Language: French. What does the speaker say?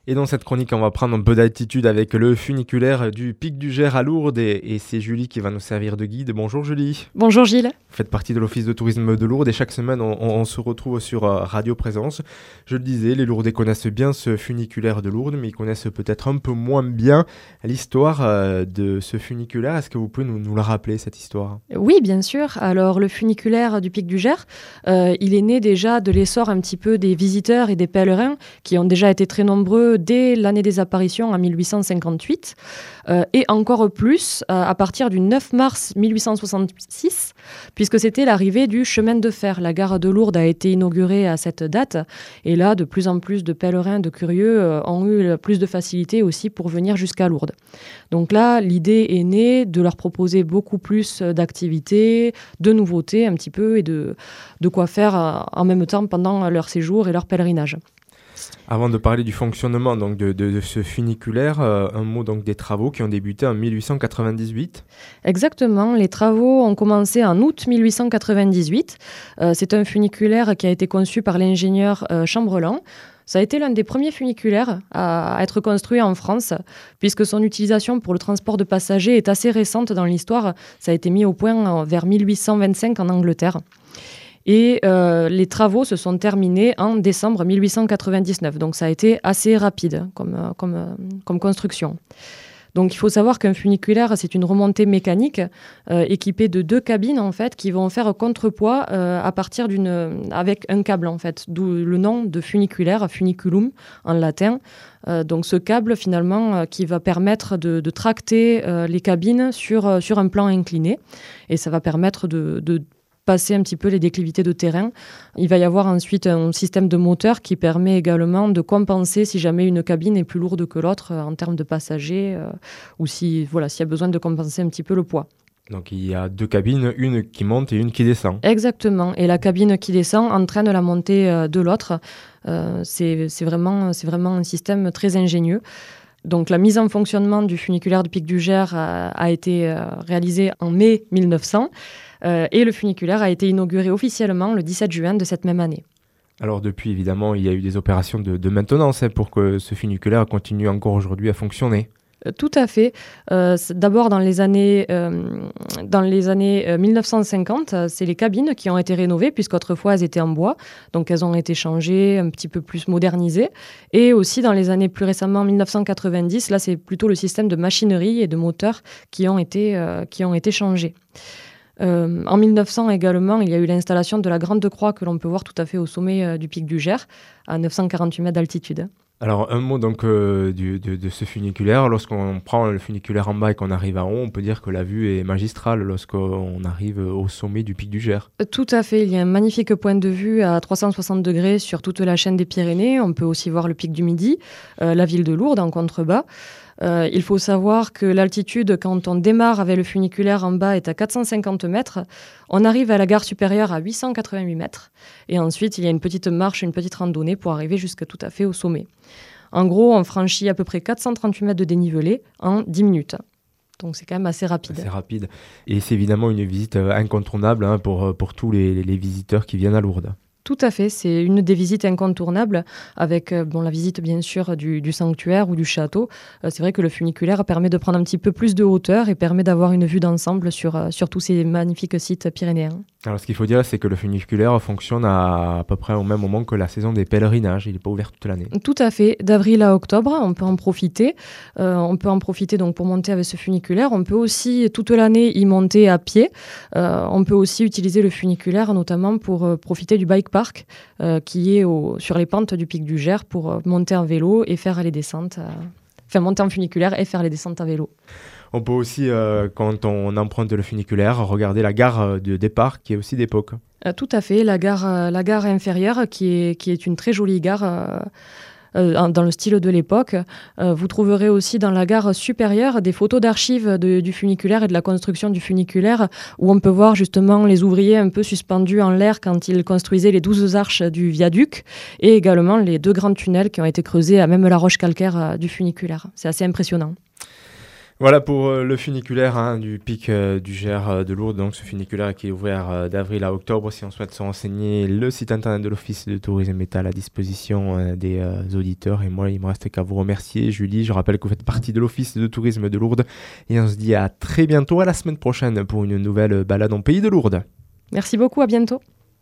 Et dans cette chronique, on va prendre un peu d'altitude avec le funiculaire du Pic du Gers à Lourdes et c'est Julie qui va nous servir de guide. Bonjour Julie. Bonjour Gilles. Vous faites partie de l'Office de tourisme de Lourdes et chaque semaine on se retrouve sur Radio Présence. Je le disais, les Lourdais connaissent bien ce funiculaire de Lourdes, mais ils connaissent peut-être un peu moins bien l'histoire de ce funiculaire. Est-ce que vous pouvez nous la rappeler, cette histoire ? Oui, bien sûr. Alors le funiculaire du Pic du Gers, il est né déjà de l'essor un petit peu des visiteurs et des pèlerins qui ont déjà été très nombreux dès l'année des apparitions en 1858 et encore plus à partir du 9 mars 1866 puisque c'était l'arrivée du chemin de fer. La gare de Lourdes a été inaugurée à cette date et là de plus en plus de pèlerins, de curieux ont eu plus de facilité aussi pour venir jusqu'à Lourdes. Donc là, l'idée est née de leur proposer beaucoup plus d'activités, de nouveautés un petit peu et de quoi faire en même temps pendant leur séjour et leur pèlerinage. Avant de parler du fonctionnement donc de ce funiculaire, un mot donc des travaux qui ont débuté en 1898. Exactement, les travaux ont commencé en août 1898. C'est un funiculaire qui a été conçu par l'ingénieur Chambrelan. Ça a été l'un des premiers funiculaires à être construit en France, puisque son utilisation pour le transport de passagers est assez récente dans l'histoire. Ça a été mis au point vers 1825 en Angleterre. Et les travaux se sont terminés en décembre 1899. Donc ça a été assez rapide comme construction. Donc il faut savoir qu'un funiculaire, c'est une remontée mécanique équipée de 2 cabines en fait, qui vont faire contrepoids avec un câble en fait, d'où le nom de funiculaire, funiculum en latin. Donc ce câble finalement qui va permettre de tracter les cabines sur un plan incliné et ça va permettre de passer un petit peu les déclivités de terrain. Il va y avoir ensuite un système de moteur qui permet également de compenser si jamais une cabine est plus lourde que l'autre en termes de passagers ou s'il y a besoin de compenser un petit peu le poids. Donc il y a 2 cabines, une qui monte et une qui descend. Exactement. Et la cabine qui descend entraîne la montée de l'autre. C'est vraiment un système très ingénieux. Donc la mise en fonctionnement du funiculaire du Pic du Gers a été réalisée en mai 1900 et le funiculaire a été inauguré officiellement le 17 juin de cette même année. Alors depuis, évidemment, il y a eu des opérations de maintenance pour que ce funiculaire continue encore aujourd'hui à fonctionner. Tout à fait. D'abord, dans les années 1950, c'est les cabines qui ont été rénovées, puisqu'autrefois, elles étaient en bois. Donc, elles ont été changées, un petit peu plus modernisées. Et aussi, dans les années plus récemment, 1990, là, c'est plutôt le système de machinerie et de moteurs qui ont été changés. En 1900 également, il y a eu l'installation de la Grande Croix que l'on peut voir tout à fait au sommet du Pic du Gers, à 948 mètres d'altitude. Alors un mot donc de ce funiculaire. Lorsqu'on prend le funiculaire en bas et qu'on arrive en haut, on peut dire que la vue est magistrale lorsqu'on arrive au sommet du Pic du Gers. Tout à fait, il y a un magnifique point de vue à 360 degrés sur toute la chaîne des Pyrénées. On peut aussi voir le Pic du Midi, la ville de Lourdes en contrebas. Il faut savoir que l'altitude, quand on démarre avec le funiculaire en bas, est à 450 mètres. On arrive à la gare supérieure à 888 mètres. Et ensuite, il y a une petite marche, une petite randonnée pour arriver jusqu'à tout à fait au sommet. En gros, on franchit à peu près 438 mètres de dénivelé en 10 minutes. Donc c'est quand même assez rapide. C'est rapide. Et c'est évidemment une visite incontournable pour tous les visiteurs qui viennent à Lourdes. Tout à fait, c'est une des visites incontournables avec la visite bien sûr du sanctuaire ou du château. C'est vrai que le funiculaire permet de prendre un petit peu plus de hauteur et permet d'avoir une vue d'ensemble sur tous ces magnifiques sites pyrénéens. Alors ce qu'il faut dire, c'est que le funiculaire fonctionne à peu près au même moment que la saison des pèlerinages. Il n'est pas ouvert toute l'année. Tout à fait, d'avril à octobre, on peut en profiter. On peut en profiter donc pour monter avec ce funiculaire. On peut aussi toute l'année y monter à pied. On peut aussi utiliser le funiculaire notamment pour profiter du bike park qui est sur les pentes du Pic du Gers pour monter en vélo et faire les descentes. Monter en funiculaire et faire les descentes à vélo. On peut aussi, quand on emprunte le funiculaire, regarder la gare de départ qui est aussi d'époque. Tout à fait, la gare inférieure qui est une très jolie gare dans le style de l'époque. Vous trouverez aussi dans la gare supérieure des photos d'archives du funiculaire et de la construction du funiculaire où on peut voir justement les ouvriers un peu suspendus en l'air quand ils construisaient les 12 arches du viaduc et également les 2 grands tunnels qui ont été creusés à même la roche calcaire du funiculaire. C'est assez impressionnant. Voilà pour le funiculaire du pic du Gers de Lourdes. Donc ce funiculaire qui est ouvert d'avril à octobre. Si on souhaite se renseigner, le site internet de l'Office de tourisme est à la disposition des auditeurs. Et moi, il me reste qu'à vous remercier, Julie. Je rappelle que vous faites partie de l'Office de tourisme de Lourdes. Et on se dit à très bientôt, à la semaine prochaine pour une nouvelle balade en pays de Lourdes. Merci beaucoup, à bientôt.